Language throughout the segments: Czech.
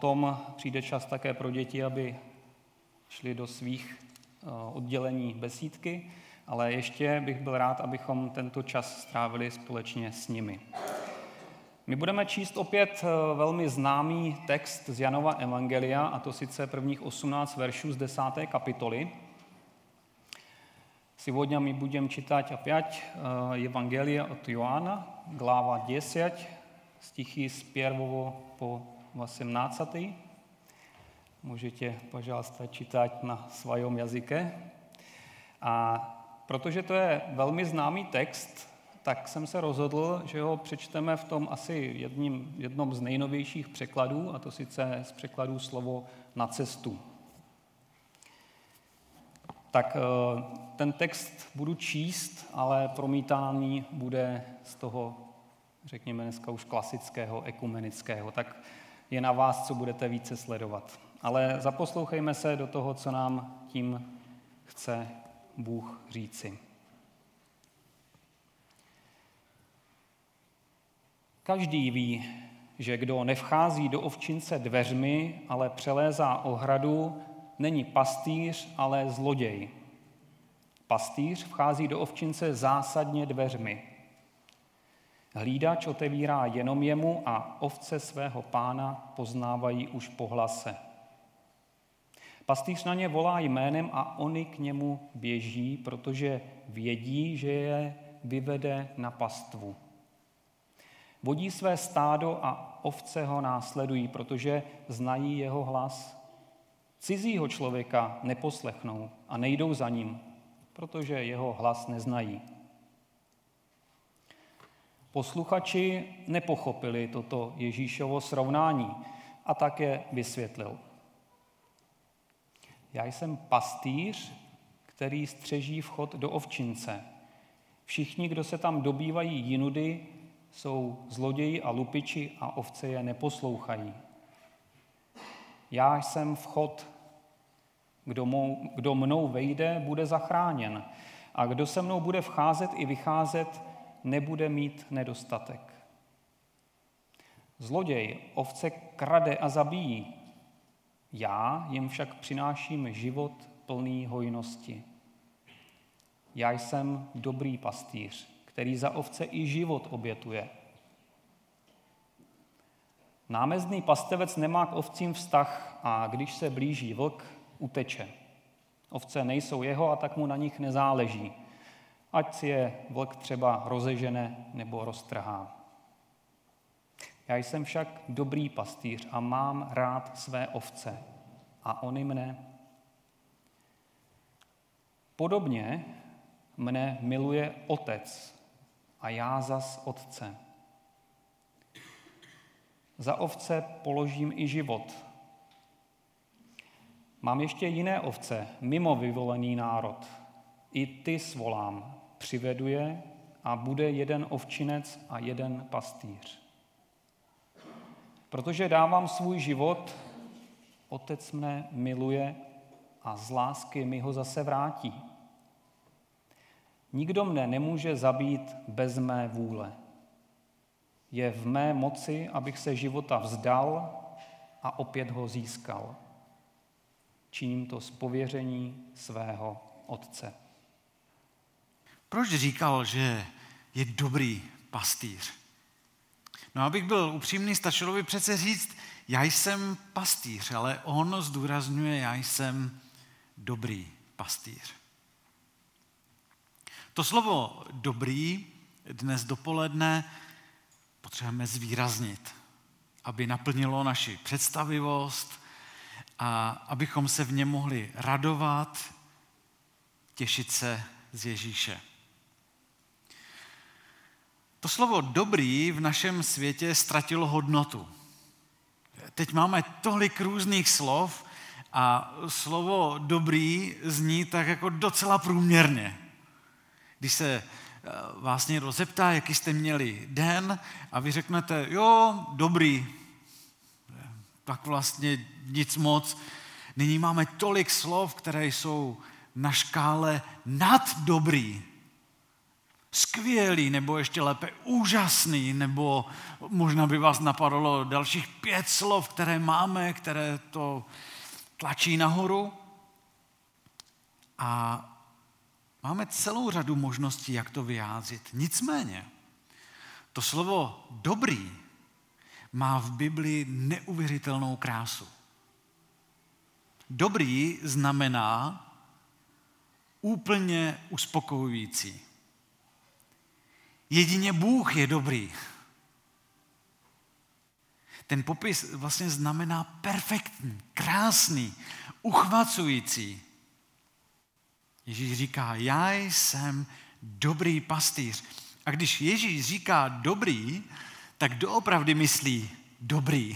potom přijde čas také pro děti, aby šli do svých oddělení besídky, ale ještě bych byl rád, abychom tento čas strávili společně s nimi. My budeme číst opět velmi známý text z Janova evangelia, a to sice prvních 18 veršů z 10. kapitoly. Сегодня my budeme čítat opět Evangelia od Joána, glava 10, stichy z 1. po 18. Můžete, požádost, čítat na svém jazyce. A protože to je velmi známý text, tak jsem se rozhodl, že ho přečteme v tom asi jednom z nejnovějších překladů, a to sice z překladů slovo na cestu. Tak ten text budu číst, ale promítání bude z toho, řekněme dneska už klasického, ekumenického. Tak je na vás, co budete více sledovat. Ale zaposlouchejme se do toho, co nám tím chce Bůh říci. Každý ví, že kdo nevchází do ovčince dveřmi, ale přelézá ohradu, není pastýř, ale zloděj. Pastýř vchází do ovčince zásadně dveřmi. Hlídač otevírá jenom jemu a ovce svého pána poznávají už po hlase. Pastýř na ně volá jménem a oni k němu běží, protože vědí, že je vyvede na pastvu. Vodí své stádo a ovce ho následují, protože znají jeho hlas. Cizího člověka neposlechnou a nejdou za ním, protože jeho hlas neznají. Posluchači nepochopili toto Ježíšovo srovnání a tak je vysvětlil. Já jsem pastýř, který střeží vchod do ovčince. Všichni, kdo se tam dobývají jinudy, jsou zloději a lupiči a ovce je neposlouchají. Já jsem vchod. Kdo mnou vejde, bude zachráněn. A kdo se mnou bude vcházet i vycházet, nebude mít nedostatek. Zloděj ovce krade a zabíjí. Já jim však přináším život plný hojnosti. Já jsem dobrý pastýř, který za ovce i život obětuje. Námezdný pastevec nemá k ovcím vztah a když se blíží vlk, uteče. Ovce nejsou jeho a tak mu na nich nezáleží. Ať si je vlk třeba rozežene nebo roztrhá. Já jsem však dobrý pastýř a mám rád své ovce a oni mne. Podobně mne miluje Otec a já zas Otce. Za ovce položím i život. Mám ještě jiné ovce, mimo vyvolený národ. I ty svolám, přivedu je a bude jeden ovčinec a jeden pastýř. Protože dávám svůj život, Otec mne miluje a z lásky mi ho zase vrátí. Nikdo mne nemůže zabít bez mé vůle. Je v mé moci, abych se života vzdal a opět ho získal. Činím to z pověření svého Otce. Proč říkal, že je dobrý pastýř? No, abych byl upřímný, stačilo by přece říct, já jsem pastýř, ale on zdůrazňuje, já jsem dobrý pastýř. To slovo dobrý dnes dopoledne potřebujeme zvýraznit, aby naplnilo naši představivost a abychom se v něm mohli radovat, těšit se z Ježíše. To slovo dobrý v našem světě ztratilo hodnotu. Teď máme tolik různých slov a slovo dobrý zní tak jako docela průměrně. Když se vás někdo zeptá, jaký jste měli den a vy řeknete, jo, dobrý, tak vlastně nic moc. Nyní máme tolik slov, které jsou na škále nad dobrý. skvělý, nebo ještě lépe úžasný, nebo možná by vás napadlo dalších 5 slov, které máme, které to tlačí nahoru. A máme celou řadu možností, jak to vyjádřit. Nicméně, to slovo dobrý má v Biblii neuvěřitelnou krásu. Dobrý znamená úplně uspokojující. Jedině Bůh je dobrý. Ten popis vlastně znamená perfektní, krásný, uchvacující. Ježíš říká, já jsem dobrý pastýř. A když Ježíš říká dobrý, tak doopravdy myslí dobrý.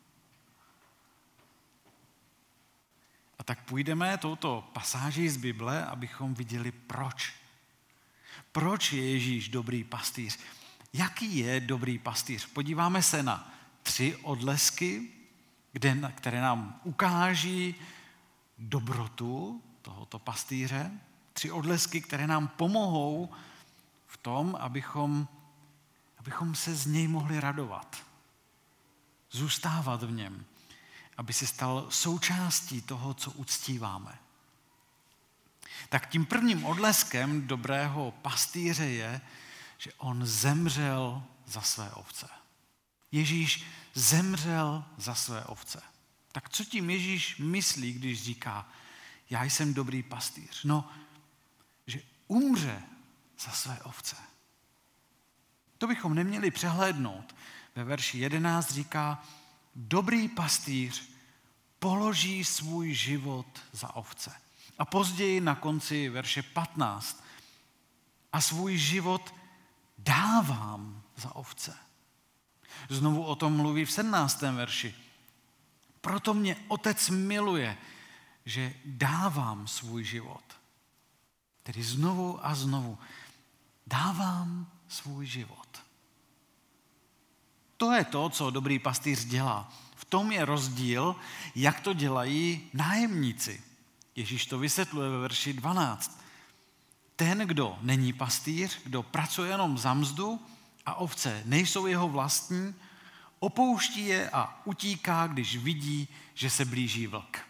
A tak půjdeme touto pasáží z Bible, abychom viděli proč. Proč je Ježíš dobrý pastýř? Jaký je dobrý pastýř? Podíváme se na 3 odlesky, které nám ukáží dobrotu tohoto pastýře. 3 odlesky, které nám pomohou v tom, abychom se z něj mohli radovat. Zůstávat v něm. Aby se stal součástí toho, co uctíváme. Tak tím prvním odleskem dobrého pastýře je, že on zemřel za své ovce. Ježíš zemřel za své ovce. Tak co tím Ježíš myslí, když říká, já jsem dobrý pastýř? No, že umře za své ovce. To bychom neměli přehlédnout. Ve verši 11 říká, dobrý pastýř položí svůj život za ovce. A později na konci verše 15. A svůj život dávám za ovce. Znovu o tom mluví v 17. verši. Proto mě Otec miluje, že dávám svůj život. Tedy znovu a znovu dávám svůj život. To je to, co dobrý pastýř dělá. V tom je rozdíl, jak to dělají nájemníci. Ježíš to vysvětluje ve verši 12. Ten, kdo není pastýř, kdo pracuje jenom za mzdu a ovce nejsou jeho vlastní, opouští je a utíká, když vidí, že se blíží vlk.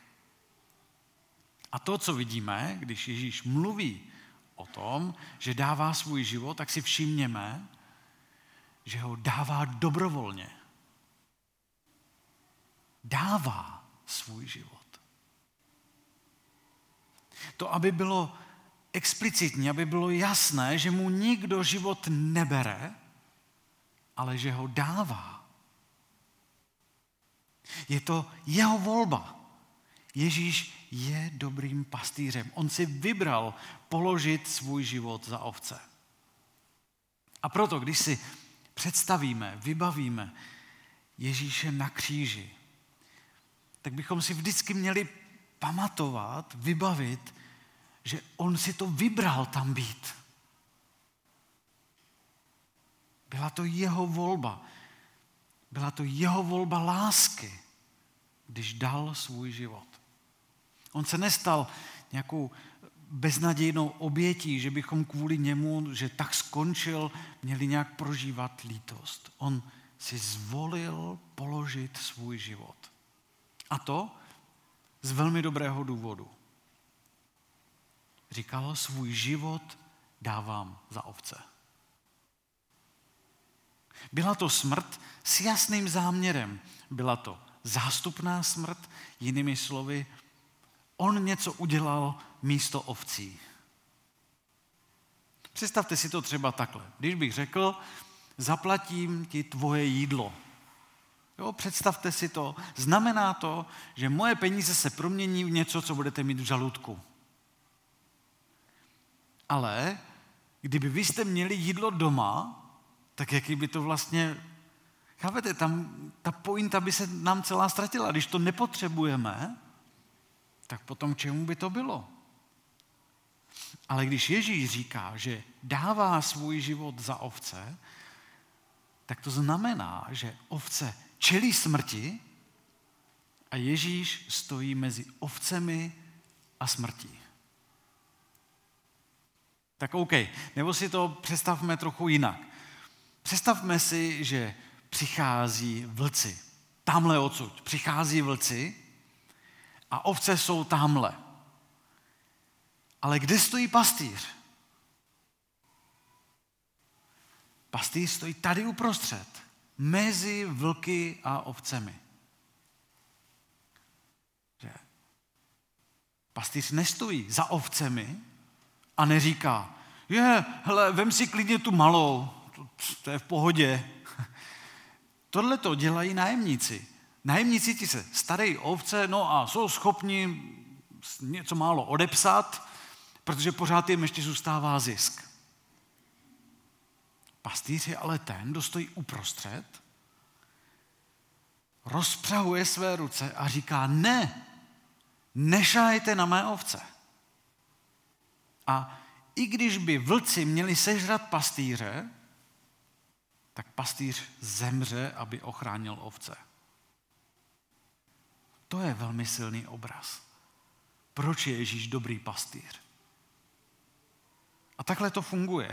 A to, co vidíme, když Ježíš mluví o tom, že dává svůj život, tak si všimněme, že ho dává dobrovolně. Dává svůj život. To, aby bylo explicitní, aby bylo jasné, že mu nikdo život nebere, ale že ho dává. Je to jeho volba. Ježíš je dobrým pastýřem. On si vybral položit svůj život za ovce. A proto, když si představíme, vybavíme Ježíše na kříži, tak bychom si vždycky měli pamatovat, vybavit, že on si to vybral tam být. Byla to jeho volba. Byla to jeho volba lásky, když dal svůj život. On se nestal nějakou beznadějnou obětí, že bychom kvůli němu, že tak skončil, měli nějak prožívat lítost. On si zvolil položit svůj život. A to z velmi dobrého důvodu. Říkal, svůj život dávám za ovce. Byla to smrt s jasným záměrem. Byla to zástupná smrt, jinými slovy, on něco udělal místo ovcí. Představte si to třeba takhle. Když bych řekl, zaplatím ti tvoje jídlo. Jo, představte si to. Znamená to, že moje peníze se promění v něco, co budete mít v žaludku. Ale kdyby vy jste měli jídlo doma, tak jaký by to vlastně, chápete, tam ta pointa by se nám celá ztratila. Když to nepotřebujeme, tak potom čemu by to bylo? Ale když Ježíš říká, že dává svůj život za ovce, tak to znamená, že ovce čelí smrti a Ježíš stojí mezi ovcemi a smrtí. Tak OK, nebo si to představme trochu jinak. Představme si, že přichází vlci. Tamhle odsud přichází vlci a ovce jsou tamhle. Ale kde stojí pastýř? Pastýř stojí tady uprostřed, mezi vlky a ovcemi. Že? Pastýř nestojí za ovcemi a neříká, hele, vem si klidně tu malou, to je v pohodě. Tohle to dělají nájemníci. Nájemníci ti se starají o ovce, no a jsou schopni něco málo odepsat, protože pořád jim ještě zůstává zisk. Pastýř je ale ten, kdo stojí uprostřed, rozpřahuje své ruce a říká, ne, nešahejte na mé ovce. A i když by vlci měli sežrat pastýře, tak pastýř zemře, aby ochránil ovce. To je velmi silný obraz. Proč je Ježíš dobrý pastýř? A takhle to funguje.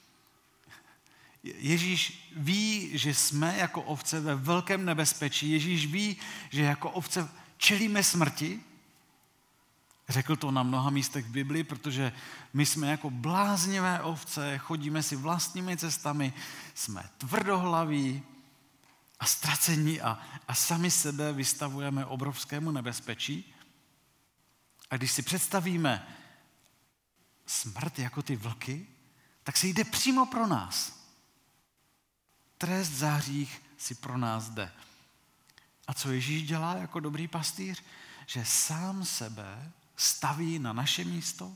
Ježíš ví, že jsme jako ovce ve velkém nebezpečí. Ježíš ví, že jako ovce čelíme smrti. Řekl to na mnoha místech v Biblii, protože my jsme jako bláznivé ovce, chodíme si vlastními cestami, jsme tvrdohlaví a ztracení a sami sebe vystavujeme obrovskému nebezpečí. A když si představíme smrt jako ty vlky, tak se jde přímo pro nás. Trest za hřích si pro nás jde. A co Ježíš dělá jako dobrý pastýř? Že sám sebe staví na naše místo,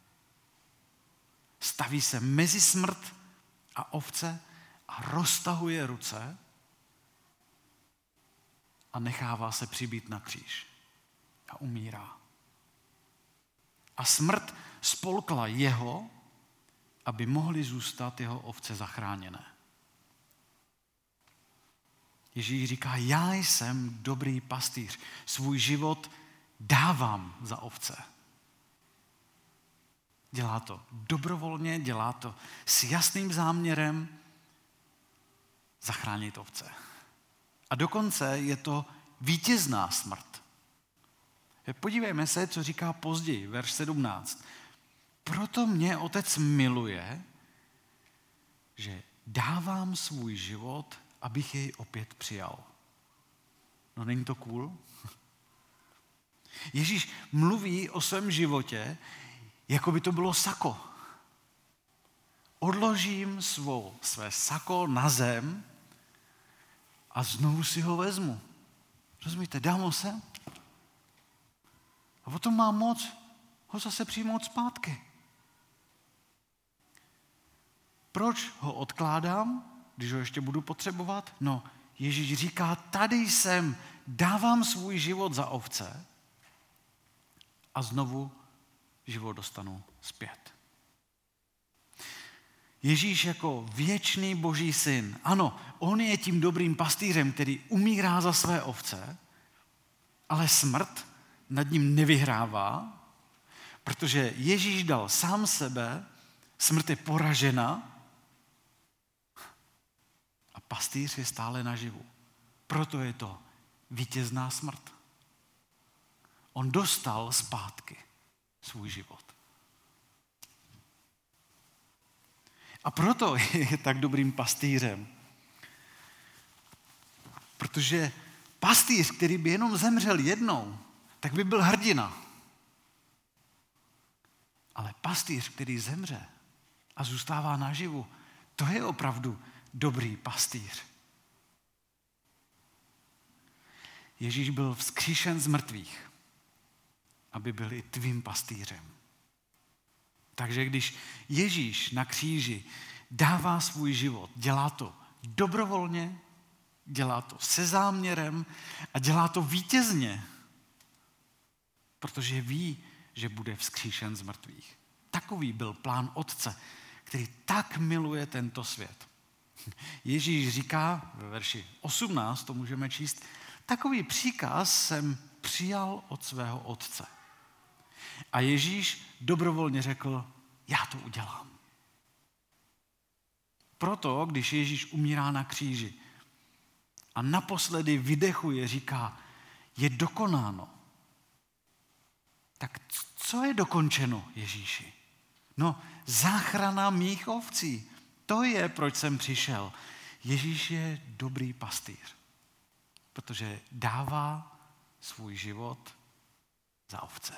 staví se mezi smrt a ovce a roztahuje ruce a nechává se přibít na kříž a umírá. A smrt spolkla jeho, aby mohly zůstat jeho ovce zachráněné. Ježíš říká, já jsem dobrý pastýř, svůj život dávám za ovce. Dělá to dobrovolně, dělá to s jasným záměrem zachránit ovce. A dokonce je to vítězná smrt. Podívejme se, co říká později, verš 17. Proto mě Otec miluje, že dávám svůj život, abych jej opět přijal. No není to cool? Ježíš mluví o svém životě, jako by to bylo sako. Odložím své sako na zem a znovu si ho vezmu. Rozumíte, dám ho sem a potom mám moc ho zase přijmout zpátky. Proč ho odkládám, když ho ještě budu potřebovat? No, Ježíš říká, tady jsem, dávám svůj život za ovce a znovu život dostanu zpět. Ježíš jako věčný Boží syn, ano, on je tím dobrým pastýřem, který umírá za své ovce, ale smrt nad ním nevyhrává, protože Ježíš dal sám sebe, smrt je poražena a pastýř je stále naživu. Proto je to vítězná smrt. On dostal zpátky svůj život. A proto je tak dobrým pastýřem. Protože pastýř, který by jenom zemřel jednou, tak by byl hrdina. Ale pastýř, který zemře a zůstává naživu, to je opravdu dobrý pastýř. Ježíš byl vzkříšen z mrtvých, aby byl i tvým pastýřem. Takže když Ježíš na kříži dává svůj život, dělá to dobrovolně, dělá to se záměrem a dělá to vítězně, protože ví, že bude vzkříšen z mrtvých. Takový byl plán Otce, který tak miluje tento svět. Ježíš říká ve verši 18, to můžeme číst, takový příkaz jsem přijal od svého Otce. A Ježíš dobrovolně řekl, já to udělám. Proto, když Ježíš umírá na kříži a naposledy vydechuje, říká, je dokonáno. Tak co je dokončeno, Ježíši? No, záchrana mých ovcí. To je, proč jsem přišel. Ježíš je dobrý pastýř, protože dává svůj život za ovce.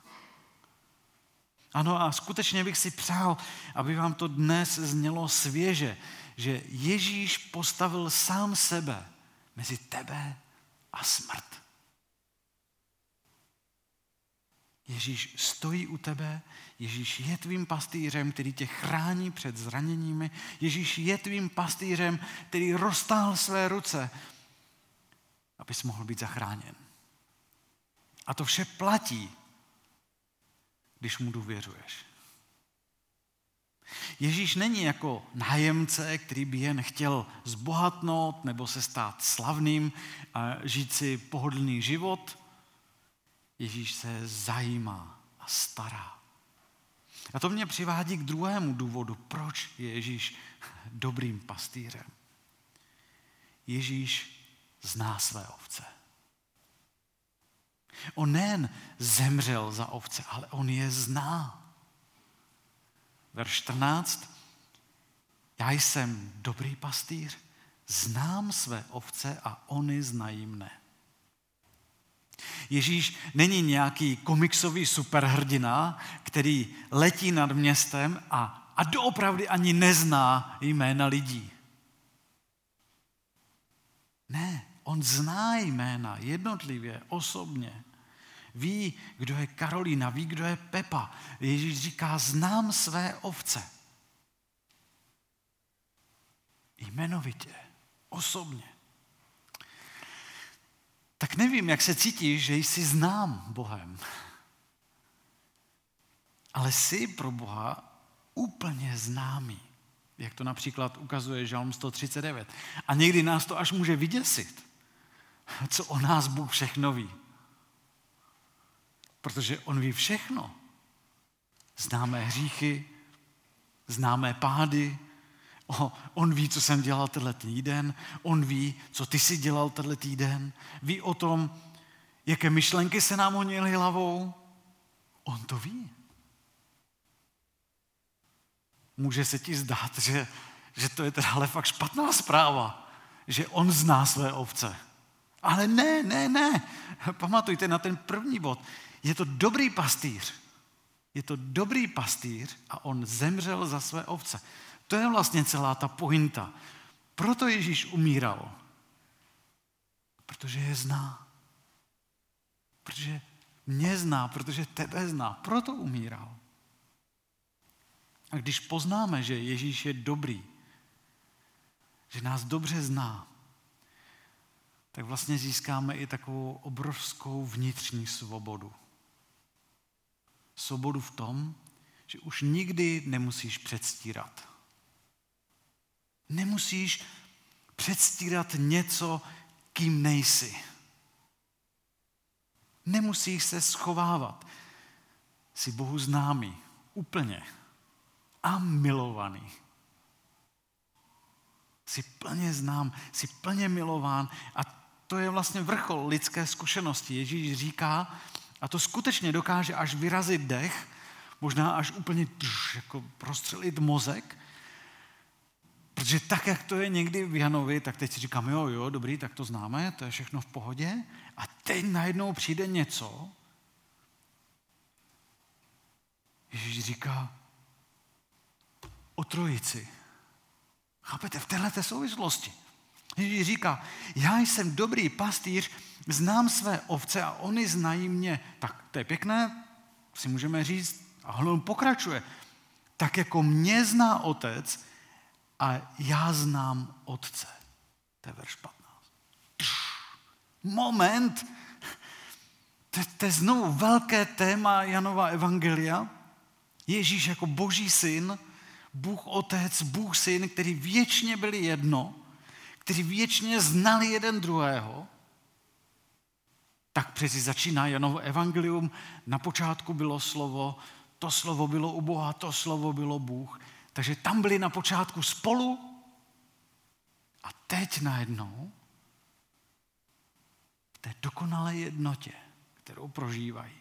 Ano, a skutečně bych si přál, aby vám to dnes znělo svěže, že Ježíš postavil sám sebe mezi tebe a smrt. Ježíš stojí u tebe, Ježíš je tvým pastýřem, který tě chrání před zraněními, Ježíš je tvým pastýřem, který roztáhl své ruce, abys mohl být zachráněn. A to vše platí, když mu důvěřuješ. Ježíš není jako nájemce, který by jen chtěl zbohatnout nebo se stát slavným a žít si pohodlný život. Ježíš se zajímá a stará. A to mě přivádí k druhému důvodu, proč je Ježíš dobrým pastýřem. Ježíš zná své ovce. On nejen zemřel za ovce, ale on je zná. Verš 14. Já jsem dobrý pastýř, znám své ovce a oni znají mne. Ježíš není nějaký komiksový superhrdina, který letí nad městem a doopravdy ani nezná jména lidí. Ne, on zná jména jednotlivě, osobně. Ví, kdo je Karolína, ví, kdo je Pepa. Ježíš říká, znám své ovce. Jmenovitě, osobně. Tak nevím, jak se cítíš, že jsi znám Bohem. Ale jsi pro Boha úplně známý. Jak to například ukazuje Žalm 139. A někdy nás to až může vyděsit. Co o nás Bůh všechno ví. Protože on ví všechno. Známé hříchy, známé pády, on ví, co jsem dělal tenhle týden, on ví, co ty jsi dělal tenhle týden, ví o tom, jaké myšlenky se nám honily hlavou. On to ví. Může se ti zdát, že to je teda ale fakt špatná zpráva, že on zná své ovce. Ale ne. Pamatujte na ten první bod. Je to dobrý pastýř. Je to dobrý pastýř a on zemřel za své ovce. To je vlastně celá ta pointa. Proto Ježíš umíral. Protože je zná. Protože mě zná, protože tebe zná. Proto umíral. A když poznáme, že Ježíš je dobrý, že nás dobře zná, tak vlastně získáme i takovou obrovskou vnitřní svobodu. Svobodu v tom, že už nikdy nemusíš předstírat. Nemusíš předstírat něco, kým nejsi. Nemusíš se schovávat. Jsi Bohu známý, úplně. A milovaný. Jsi plně znám, jsi plně milován a to je vlastně vrchol lidské zkušenosti. Ježíš říká, a to skutečně dokáže až vyrazit dech, možná až úplně jako prostřelit mozek, protože tak, jak to je někdy v Janovi, tak teď si říkám, jo, dobrý, tak to známe, to je všechno v pohodě. A teď najednou přijde něco. Ježíš říká o trojici. Chápete, v téhleté souvislosti. Ježíš říká, já jsem dobrý pastýř, znám své ovce a oni znají mě. Tak to je pěkné, si můžeme říct, a on pokračuje. Tak jako mě zná otec a já znám otce. To je verš 15. Moment, to je znovu velké téma Janova evangelia. Ježíš jako boží syn, Bůh otec, Bůh syn, který věčně byli jedno, kteří věčně znali jeden druhého, tak přeci začíná Janovo evangelium. Na počátku bylo slovo, to slovo bylo u Boha, to slovo bylo Bůh. Takže tam byli na počátku spolu A teď najednou v té dokonalé jednotě, kterou prožívají,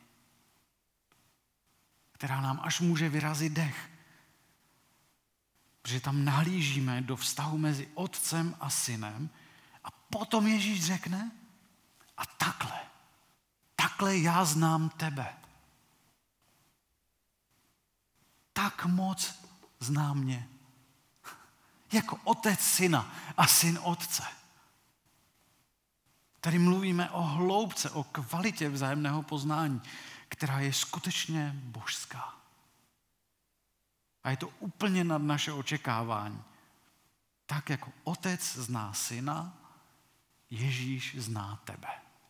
která nám až může vyrazit dech, protože tam nahlížíme do vztahu mezi otcem a synem a potom Ježíš řekne a takhle já znám tebe. Tak moc zná mě. Jako otec syna a syn otce. Tady mluvíme o hloubce, o kvalitě vzájemného poznání, která je skutečně božská. A je to úplně nad naše očekávání. Tak jako otec zná syna, Ježíš zná tebe.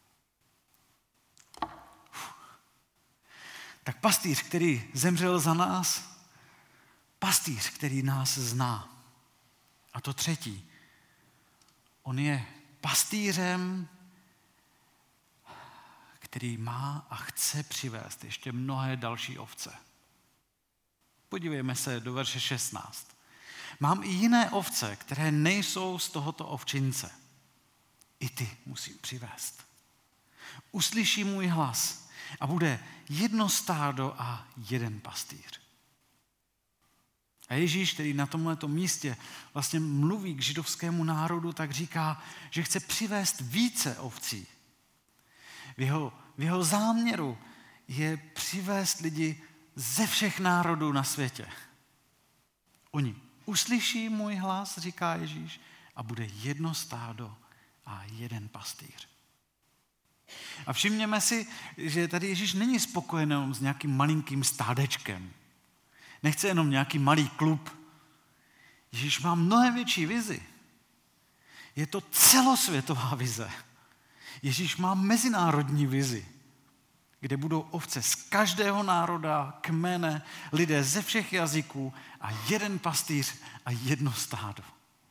Tak pastýř, který zemřel za nás, pastýř, který nás zná. A to třetí, on je pastýřem, který má a chce přivést ještě mnohé další ovce. Podívejme se do verše 16. Mám i jiné ovce, které nejsou z tohoto ovčince. I ty musím přivést. Uslyší můj hlas a bude jedno stádo a jeden pastýř. A Ježíš, který na tomhleto místě vlastně mluví k židovskému národu, tak říká, že chce přivést více ovcí. V jeho záměru je přivést lidi ze všech národů na světě. Oni uslyší můj hlas, říká Ježíš, a bude jedno stádo a jeden pastýř. A všimněme si, že tady Ježíš není spokojen jenom s nějakým malinkým stádečkem. Nechce jenom nějaký malý klub. Ježíš má mnohem větší vizi. Je to celosvětová vize. Ježíš má mezinárodní vizi, kde budou ovce z každého národa, kmene, lidé ze všech jazyků a jeden pastýř a jedno stádo.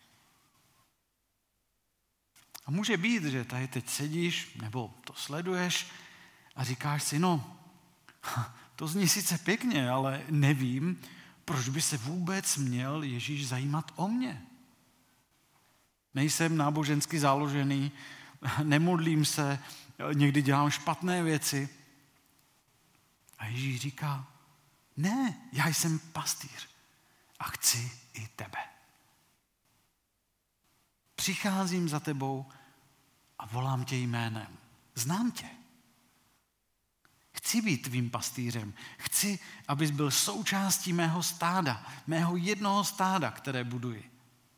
A může být, že tady teď sedíš nebo to sleduješ a říkáš si, no, to zní sice pěkně, ale nevím, proč by se vůbec měl Ježíš zajímat o mě. Nejsem nábožensky založený, nemodlím se, někdy dělám špatné věci. A Ježíš říká, ne, já jsem pastýř a chci i tebe. Přicházím za tebou a volám tě jménem. Znám tě. Chci být tvým pastýřem. Chci, abys byl součástí mého stáda, mého jednoho stáda, které buduji.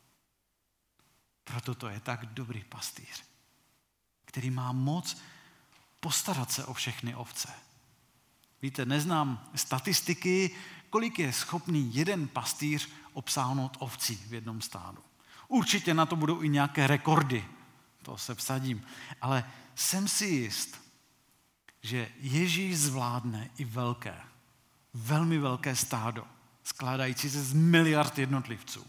Proto to je tak dobrý pastýř, který má moc postarat se o všechny ovce. Víte, neznám statistiky, kolik je schopný jeden pastýř obsáhnout ovcí v jednom stádu. Určitě na to budou i nějaké rekordy, to se vsadím. Ale jsem si jist, že Ježíš zvládne i velké, velmi velké stádo, skládající se z miliard jednotlivců.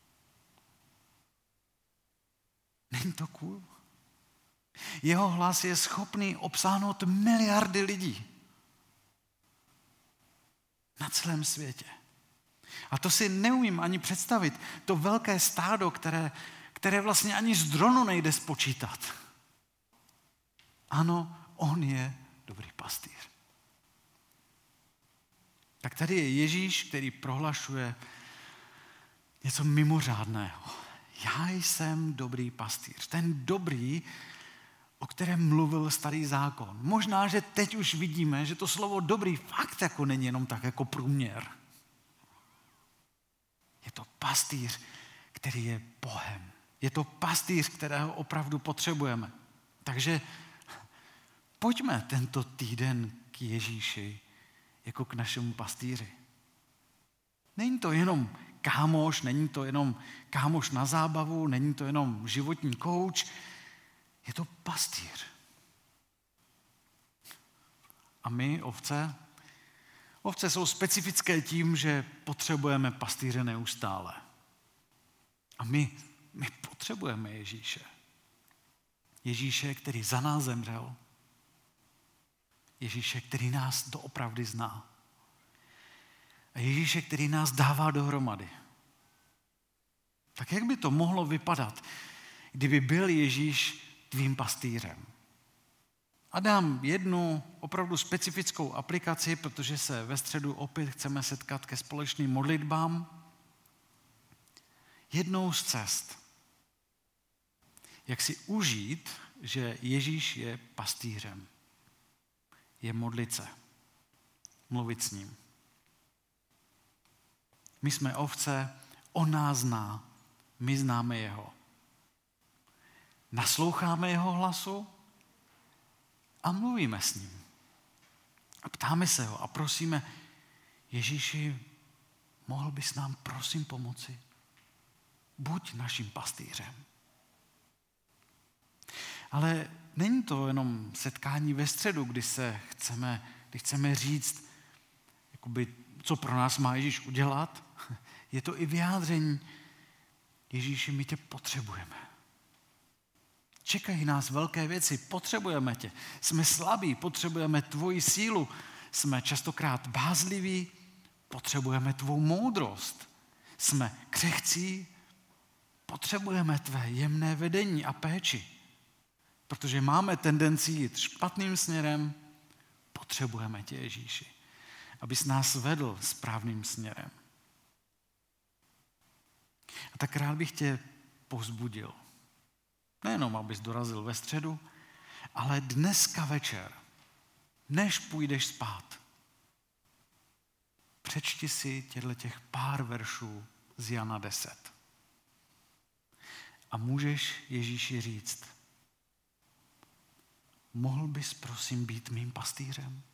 Není to cool? Jeho hlas je schopný obsáhnout miliardy lidí na celém světě. A to si neumím ani představit. To velké stádo, které vlastně ani z dronu nejde spočítat. Ano, on je dobrý pastýř. Tak tady je Ježíš, který prohlašuje něco mimořádného. Já jsem dobrý pastýř. Ten dobrý, o kterém mluvil Starý zákon. Možná, že teď už vidíme, že to slovo dobrý fakt jako není jenom tak jako průměr. Je to pastýř, který je Bohem. Je to pastýř, kterého opravdu potřebujeme. Takže pojďme tento týden k Ježíši jako k našemu pastýři. Není to jenom kámoš, není to jenom kámoš na zábavu, není to jenom životní kouč, je to pastýř. A my, ovce jsou specifické tím, že potřebujeme pastýře neustále. A my potřebujeme Ježíše. Ježíše, který za nás zemřel. Ježíše, který nás doopravdy zná. A Ježíše, který nás dává dohromady. Tak jak by to mohlo vypadat, kdyby byl Ježíš tvým pastýřem. A dám jednu opravdu specifickou aplikaci, protože se ve středu opět chceme setkat ke společným modlitbám. Jednou z cest, jak si užít, že Ježíš je pastýřem, je modlit se, mluvit s ním. My jsme ovce, on nás zná, my známe jeho. Nasloucháme jeho hlasu a mluvíme s ním. A ptáme se ho a prosíme, Ježíši, mohl bys nám prosím pomoci? Buď naším pastýřem. Ale není to jenom setkání ve středu, kdy chceme říct, jakoby, co pro nás má Ježíš udělat. Je to i vyjádření, Ježíši, my tě potřebujeme. Čekají nás velké věci, potřebujeme tě. Jsme slabí, potřebujeme tvoji sílu. Jsme častokrát bázliví, potřebujeme tvou moudrost. Jsme křehcí, potřebujeme tvé jemné vedení a péči. Protože máme tendenci jít špatným směrem, potřebujeme tě, Ježíši, abys nás vedl správným směrem. A tak rád bych tě povzbudil. Nejenom, abys dorazil ve středu, ale dneska večer, než půjdeš spát, přečti si těch pár veršů z Jana 10. A můžeš Ježíši říct, mohl bys prosím být mým pastýřem?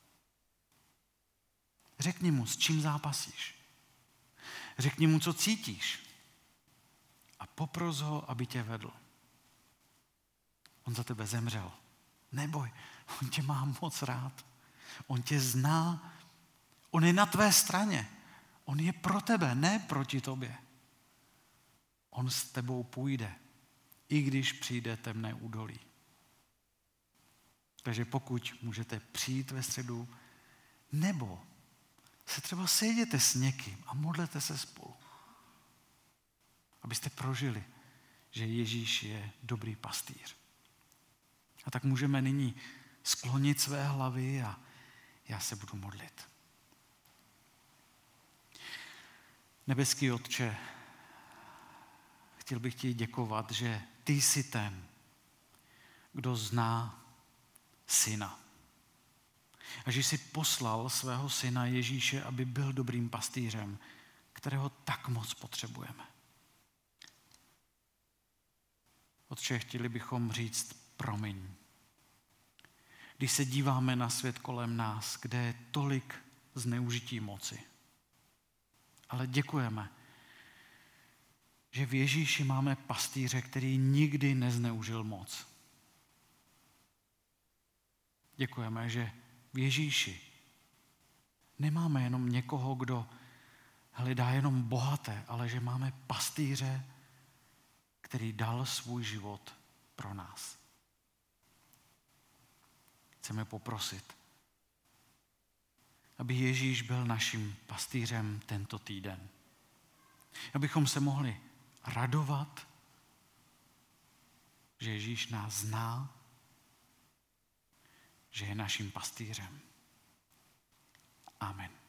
Řekni mu, s čím zápasíš. Řekni mu, co cítíš. A popros ho, aby tě vedl. On za tebe zemřel. Neboj, on tě má moc rád. On tě zná. On je na tvé straně. On je pro tebe, ne proti tobě. On s tebou půjde, i když přijde temné údolí. Takže pokud můžete přijít ve středu, nebo se třeba sejděte s někým a modlete se spolu. Abyste prožili, že Ježíš je dobrý pastýř. A tak můžeme nyní sklonit své hlavy a já se budu modlit. Nebeský Otče, chtěl bych ti děkovat, že ty jsi ten, kdo zná syna. A že jsi poslal svého syna Ježíše, aby byl dobrým pastýřem, kterého tak moc potřebujeme. Otče, chtěli bychom říct promiň. Když se díváme na svět kolem nás, kde je tolik zneužití moci. Ale děkujeme, že v Ježíši máme pastýře, který nikdy nezneužil moc. Děkujeme, že v Ježíši nemáme jenom někoho, kdo hledá jenom bohaté, ale že máme pastýře, který dal svůj život pro nás. Chceme poprosit, aby Ježíš byl naším pastýřem tento týden. Abychom se mohli radovat, že Ježíš nás zná, že je naším pastýřem. Amen.